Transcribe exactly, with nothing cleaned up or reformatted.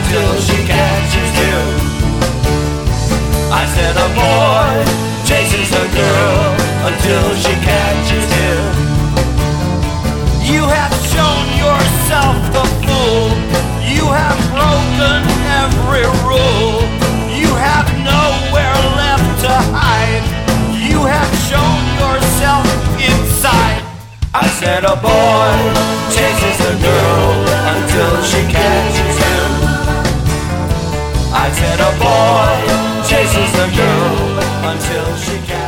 until she catches him. I said a boy chases a girl until she catches him. You have shown yourself the fool. You have broken every rule. You have nowhere left to hide. You have shown yourself inside. I said a boy chases a girl until she catches him. I said a boy chases a girl until she catches him.